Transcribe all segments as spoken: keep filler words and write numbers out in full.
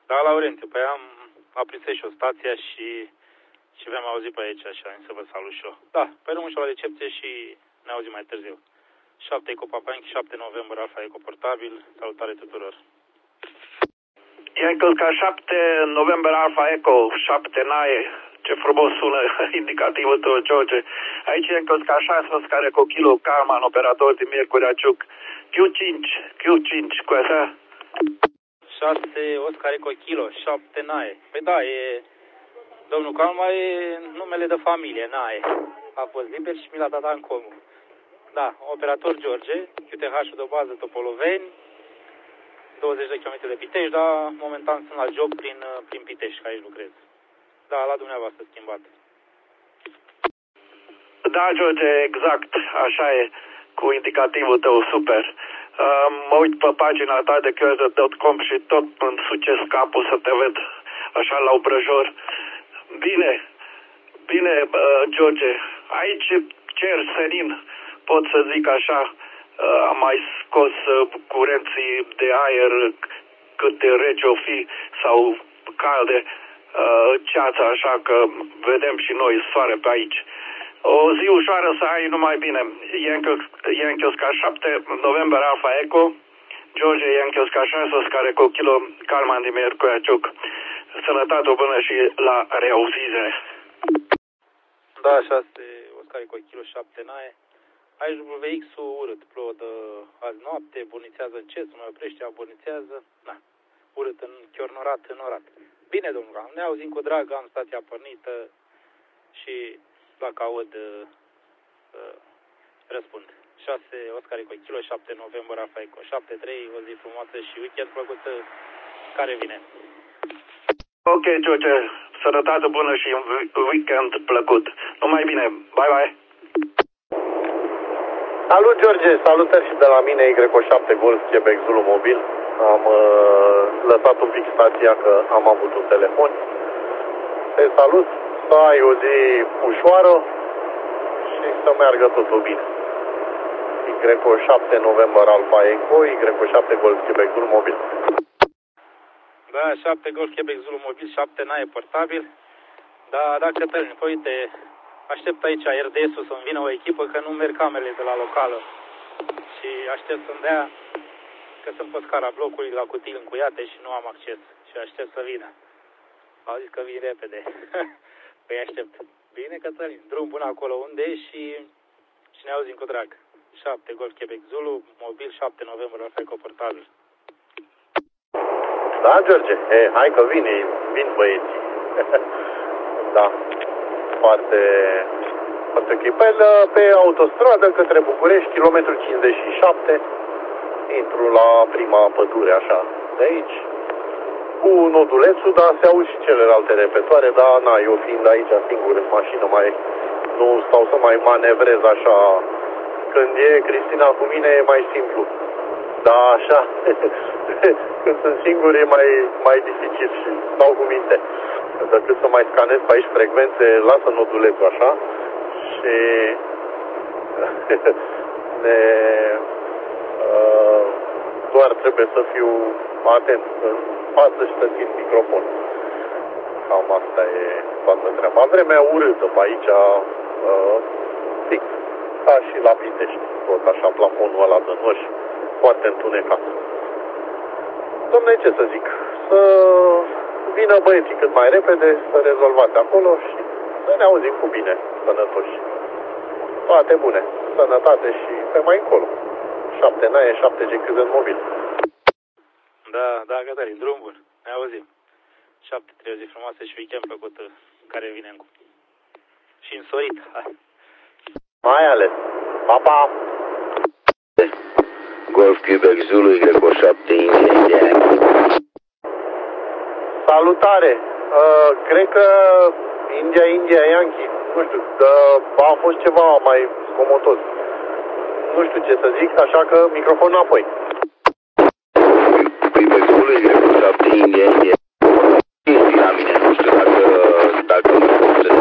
Da, Laurențiu, păi am aprins și o stație și, și v-am auzit pe aici și am să vă salut și eu. Da, pe rămân și la recepție și ne auzim mai târziu. șapte Eco Papanchi, șapte noiembrie, Alfa Eco Portabil, salutare tuturor. Yankee ca șapte noiembrie, Alfa Eco, șapte Nae, ce frumos sună indicativul tău, George. Aici Yankee ca șase, Oscar Eco Kilo, Calman, operator din Miercurea Ciuc, Q cinci, Q cinci, cu așa? șase Oscar Eco Kilo, șapte Nae. Păi da, e... Domnul Calma e numele de familie, Nae. A fost liber și mi l-a dat Ancomu. Da, operator George, Q T H-ul de bază Topoloveni, douăzeci de kilometri de Pitești, dar momentan sunt la job prin, prin Pitești, că aici lucrez. Da, la dumneavoastră schimbat. Da, George, exact, așa e, cu indicativul tău, super. Uh, mă uit pe pagina ta de Q S D punct com și tot îmi sucesc capul să te ved așa la obrăjor. Bine, bine, uh, George, aici cer senin, pot să zic așa, uh, am mai scos uh, curenții de aer cât de rece o fi sau calde, uh, ceața, așa că vedem și noi soare pe aici. O zi ușoară să ai, numai bine. Yankee Oscar șapte noiembrie, Alfa Eco, George Yankee Oscar șase, Oscar Eco Kilo, Calman din Miercurea Ciuc. Sănătate bună și la reauzire. Da, șase Oscar Eco Kilo, șapte Nae. Aici W X-ul urât, plouă de azi noapte, burnițează încet, nu mai oprește, aburnițează. Na, urât, în chiornorat, înorat. Bine, domnul Ram, ne auzim cu drag, am stația pornită și dacă aud, uh, uh, răspund. șase Oscar Eco Kilo, șapte noiembrie, Alfa Eco, șapte trei, o zi frumoasă și weekend plăcut care vine. Ok, George, sănătate bună și weekend plăcut. Numai bine, bye bye. Salut, George, salutări și de la mine, Y șapte Golf Quebec Zulu Mobil. Am uh, lăsat un pic stația că am avut un telefon. Te salut, să ai o zi ușoară și să meargă totul bine. Y șapte noiembrie, Alfa Eco, Y șapte Golf Quebec Zulu Mobil. Da, șapte Golf Quebec Zulu Mobil, șapte Nae portabil. Da, da, Cătălin, păi uite, aștept aici R D S-ul să-mi vină o echipă, că nu merg camerele de la locală. Și aștept să-mi dea, că sunt pe scara blocului la cutii încuiate și nu am acces. Și aștept să vină. Au zis că vin repede. Păi aștept. Bine, Cătălin, drum bun acolo unde e și, și ne auzim cu drag. șapte Golf Quebec Zulu, mobil, șapte noiembrie, Alfa Eco portabil. Da, George, e, hai că vin, vin băieții. Da, foarte, foarte ok. Pe, pe autostradă către București, kilometrul cincizeci și șapte, intru la prima pădure, așa, de aici, cu nodulețul, dar se auzi și celelalte repetoare, dar na, eu fiind aici singur în mașină, mai nu stau să mai manevrez așa. Când e Cristina cu mine e mai simplu. Da, așa, când sunt singur e mai, mai dificil și stau cu minte. Decât să mai scanez pe aici frecvențe, lasă nodulețul așa și ne, uh, doar trebuie să fiu atent în față și să țin microfon. Cam asta e toată treaba. Vremea urâtă pe aici, uh, fix ca și la Pitești, tot așa, plafonul ăla de noș, foarte întunecat. Dom'le, ce să zic, să vină băieții cât mai repede, să rezolvați acolo și să ne auzim cu bine, sănătoși. Toate bune, sănătate și pe mai încolo. șapte Nae, șapte G Q Z mobil. Da, da, Cătălin, drum bun, ne auzim. șapte trei, o zi frumoasă și weekend plăcut care vine încă. Și însorit, hai. Mai ales. Pa, pa! Golf Quebec Zulu, Y șapte India. Salutare! Uh, cred că India, India, Yankee. Nu știu, uh, a fost ceva mai scomotos. Nu știu ce să zic, așa că microfonul înapoi. Quebec Zulu, Y șapte India, India. Este la mine, nu știu dacă, dacă nu pot să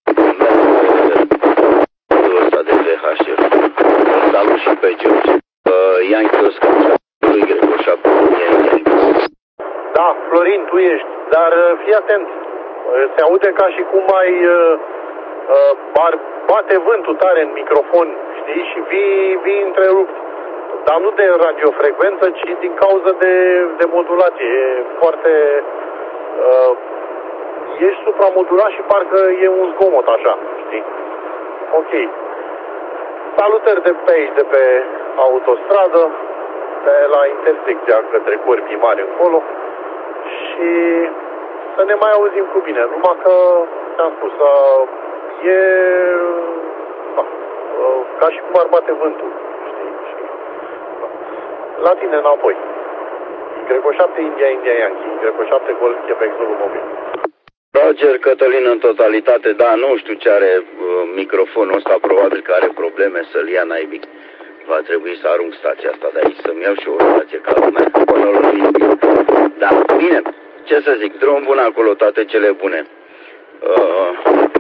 ăsta de V H R. Salut și pe George. Uh, Yankee Oscar, Y șapte India, India. Da, Florin, tu ești, dar fii atent. Se aude ca și cum ai uh, uh, bate vântul tare în microfon, știi, și vii, vii întrerupt. Dar nu de radiofrecvență, ci din cauza de, de modulație. E foarte... Uh, ești supramodulat și parcă e un zgomot așa, știi? Ok. Salutări de pe aici, de pe autostradă, de la intersecția către Corbii Mari încolo. Și să ne mai auzim cu bine. Numai că, ți-am spus, uh, e da, uh, ca și cum ar bate vântul, știi? Și, da. La tine înapoi. Greco șapte India, India Yankee. Greco șapte Golf Quebec Zulu Mobil. Roger, Cătălin, în totalitate, da, nu știu ce are uh, microfonul ăsta, probabil că are probleme să-l ia naibic. Va trebui să arunc stația asta de aici, să-mi iau și o stație ca lumea. Da, bine, ce să zic, drum bun acolo, toate cele bune. Uh,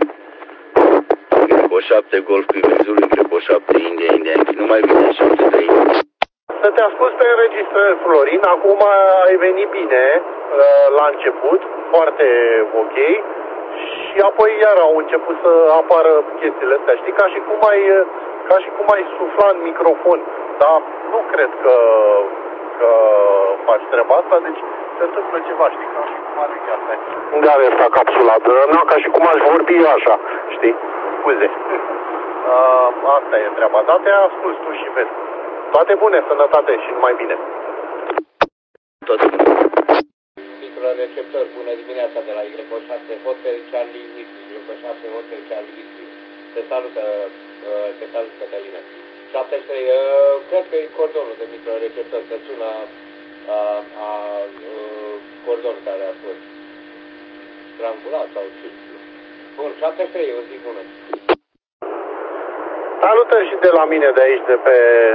Greco șapte Golf Quebec Zulu, Greco șapte India, India Yankee, nu mai bine, șapte trei. Să te ascult pe înregistrări, Florin, acum ai venit bine la început, foarte ok, și apoi iar au început să apară chestiile astea, știi, ca și cum ai, ca și cum ai sufla în microfon, dar nu cred că, că faci treaba asta, deci se întâmplă ceva, știi, ca și cum ar fi asta. Unde are asta capsula? Nu, ca și cum aș vorbi eu așa, știi, scuze. Uh, asta e treaba, dar te ascult tu și vezi. Toate bune, sănătate și numai bine. Toate bune. Microreceptor, bună dimineața de la Y șapte Hotel Charlie Whiskey, Y șapte Hotel Charlie Whiskey. Te salută, te salut, Cătălina. șaptezeci și trei, cred că e cordonul de microreceptor, că sună a, a, a cordonul care a fost strangulat sau ce. Bun, șaptezeci și trei, o zi bună. Salutări și de la mine de aici, de pe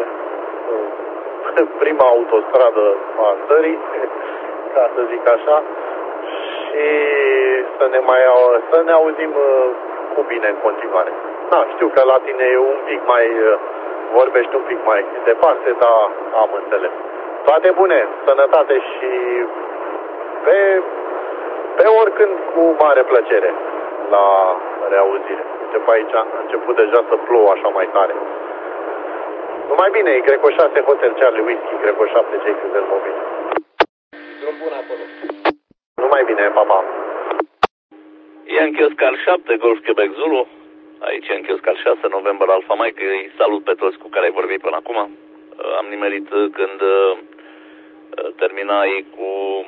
prima autostradă a țării, ca să zic așa, și să ne mai să ne auzim cu bine în continuare. Da, știu că la tine e un pic mai, vorbești un pic mai departe, dar am înțeles. Toate bune, sănătate și pe, pe oricând cu mare plăcere la reauzire. De pe aici a început deja să plouă așa mai tare. Numai bine, e Greco șase Hotel Charlie Whiskey, Greco șapte J Q Z Mobil. Drum bun acolo. Numai bine, pa, pa. Yankee Oscar șapte, Golf Quebec Zulu. Aici Yankee Oscar șase, November Alpha Mike. Îi salut pe toți cu care ai vorbit până acum. Am nimerit când terminai cu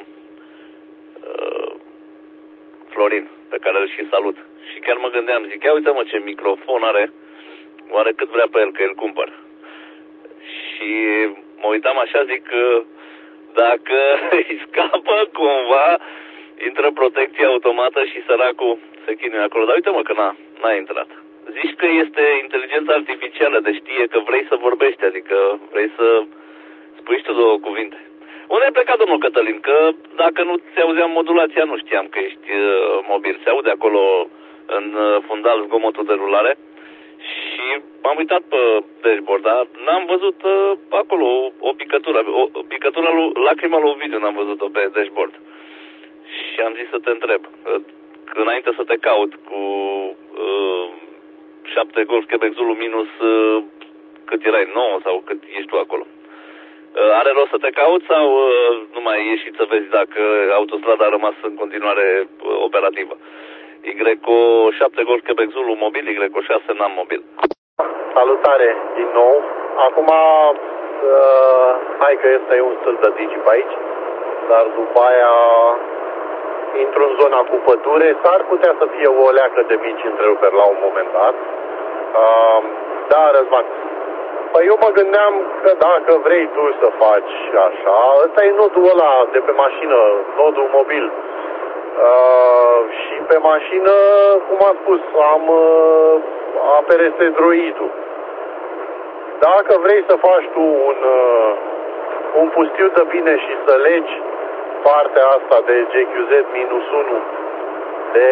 uh, Florin, pe care îl și salut. Și chiar mă gândeam, zic, ia uite mă ce microfon are, oare cât vrea pe el că îl cumpăr. Și mă uitam așa, zic, dacă îi scapă cumva, intră protecția automată și săracul se chinuie acolo. Dar uite mă că n-a, n-a intrat. Zici că este inteligența artificială, de știe că vrei să vorbești, adică vrei să spui și tu două cuvinte. Unde ai plecat, domnul Cătălin? Că dacă nu ți auzeam modulația, nu știam că ești uh, mobil. Se aude acolo în uh, fundal zgomotul de rulare. Și m-am uitat pe dashboard, dar n-am văzut uh, acolo o, o picătură. O, o picătură, lui, lacrima lui Ovidiu n-am văzut-o pe dashboard. Și am zis să te întreb. Uh, înainte să te caut cu uh, șapte Golf Quebec Zulu minus uh, cât erai, nouă sau cât ești tu acolo. Are rost să te cauți sau uh, nu mai ieși și să vezi dacă autostrada a rămas în continuare uh, operativă? Y șapte Golf Quebec Zulu mobil, Y șase n-am mobil. Salutare din nou. Acum, uh, hai că este un stâlp de digi pe aici, dar după aia intru în zona cu pădure. S-ar putea să fie o leacă de mici întreruperi la un moment dat. Uh, da, Răzvan. Păi eu mă gândeam că dacă vrei tu să faci așa, ăsta e nodul ăla de pe mașină, nodul mobil. Uh, și pe mașină, cum am spus, am uh, A P R S Droid-ul. Dacă vrei să faci tu un, uh, un pustiu de bine și să legi partea asta de J Q Z minus unu de,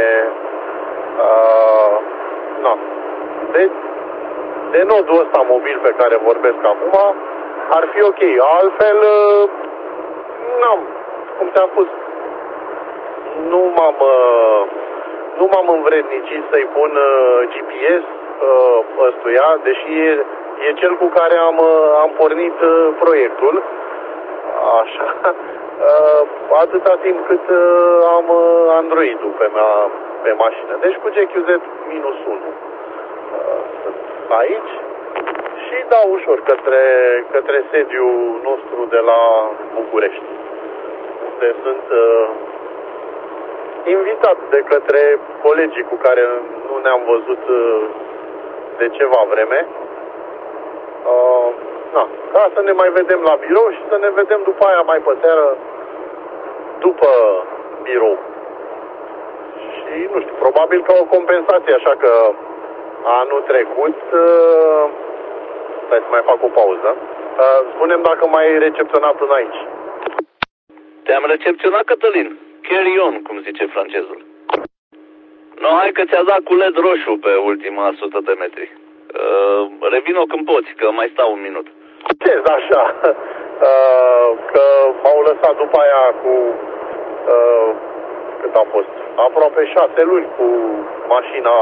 uh, no, de de nodul ăsta mobil pe care vorbesc acum, ar fi ok. Altfel, n-am, cum ți-am spus, nu m-am, uh, nu m-am învrednicit să-i pun uh, G P S uh, ăstuia, deși e, e cel cu care am, uh, am pornit uh, proiectul. Așa, uh, atâta timp cât uh, am uh, Android-ul pe, mea, pe mașină. Deci cu G Q Z minus unu uh, sunt aici și dau ușor către, către sediul nostru de la București, unde sunt uh, invitat de către colegii cu care nu ne-am văzut uh, de ceva vreme. Uh, na, ca să ne mai vedem la birou și să ne vedem după aia mai pe seară după birou. Și nu știu, probabil ca o compensație, așa că anul trecut, uh, stai să mai fac o pauză, uh, spunem dacă mai ai recepționat până aici. Te-am recepționat, Cătălin. Carry on, cum zice francezul. No, hai că ți-a dat cu L E D roșu pe ultima sută de metri. Uh, revin-o când poți, că mai stau un minut. Ce așa? Uh, că m-au lăsat după aia cu... Uh, cât a fost? Aproape șase luni cu mașina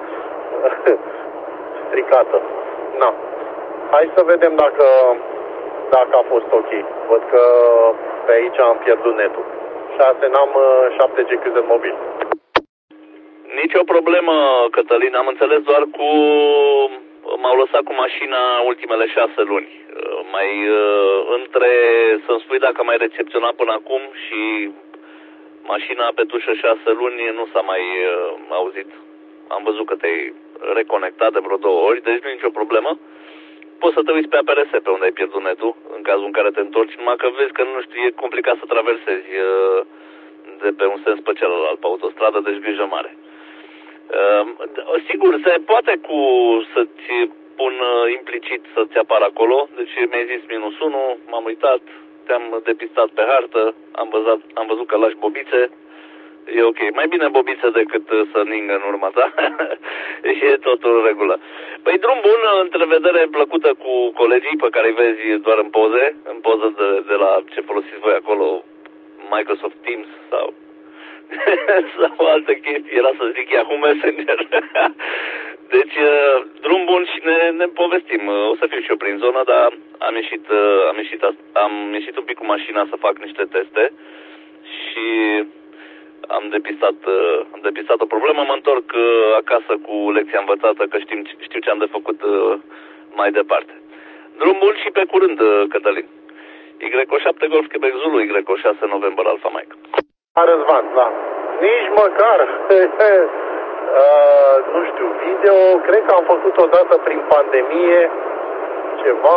stricată. Na. Hai să vedem dacă, dacă a fost ok. Văd că pe aici am pierdut netul. șase n-am, șapte G Q Z mobil. Nici o problemă, Cătălin, am înțeles doar cu... M-au lăsat cu mașina ultimele șase luni. Mai între să-mi spui dacă am mai recepționat până acum și mașina pe tușă șase luni nu s-a mai auzit. Am văzut că te-ai reconectat de vreo două ori, deci nu e nicio problemă. Poți să te uiți pe A P R S pe unde ai pierdut netul, în cazul în care te întorci, numai că vezi că, nu știu, e complicat să traversezi de pe un sens pe celălalt pe autostradă, deci grijă mare. Sigur, se poate cu să-ți pun implicit să-ți apară acolo, deci mi-ai zis minus unu, m-am uitat, te-am depistat pe hartă, am văzut, am văzut că lași bobițe, e ok. Mai bine bobițe decât să ningă în urma ta. E totul în regulă. Păi drum bun, întrevedere plăcută cu colegii pe care îi vezi doar în poze, în poză de, de la ce folosiți voi acolo, Microsoft Teams sau sau alte chestii, era să zic Yahoo Messenger. Deci, drum bun și ne, ne povestim. O să fiu și eu prin zonă, dar am ieșit, am ieșit, am ieșit un pic cu mașina să fac niște teste și am depistat, am depistat o problemă. Mă întorc acasă cu lecția învățată, că știm, știu ce am de făcut mai departe. Drum bun și pe curând, Cătălin. Y șapte Golf Quebec Zulu, Y șase November Alpha Mike. Răzvan, da. Nici măcar, uh, nu știu, video, cred că am făcut odată prin pandemie ceva,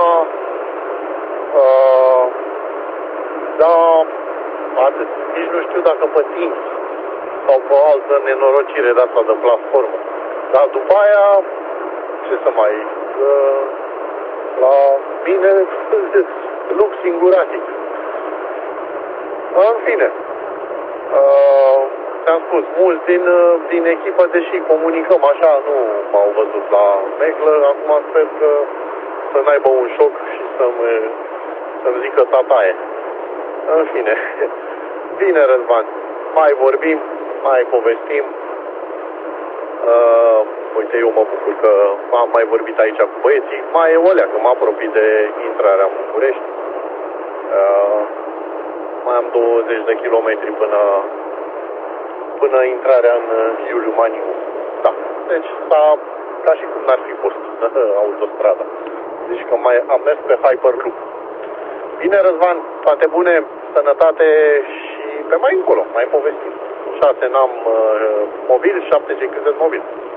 uh, dar atât. Nici nu știu dacă pe Teams sau pe altă nenorocire de asta de platformă. Dar după aia, ce să mai, uh, la mine, lux singuratic. În fine. Uh, ți-am spus, mulți din, din echipă, deși comunicăm așa, nu m-au văzut la meglă. Acum sper că să n-aibă un șoc și să-mi, să-mi zică tataie. În fine, bine, Răzvan, mai vorbim, mai povestim. Uh, uite, eu mă bucur că am mai vorbit aici cu băieții. Mai e o leacă, mă apropii de intrarea în București. Uh, Mai am douăzeci de kilometri până, până intrarea în Iuliu Maniu. Da, deci sta ca și cum n-ar fi fost autostrada. Deci că mai am mers pe Hyperloop. Bine, Răzvan, toate bune, sănătate și pe mai încolo, mai povestim. șase n-am uh, mobil, șapte G Q Z mobil.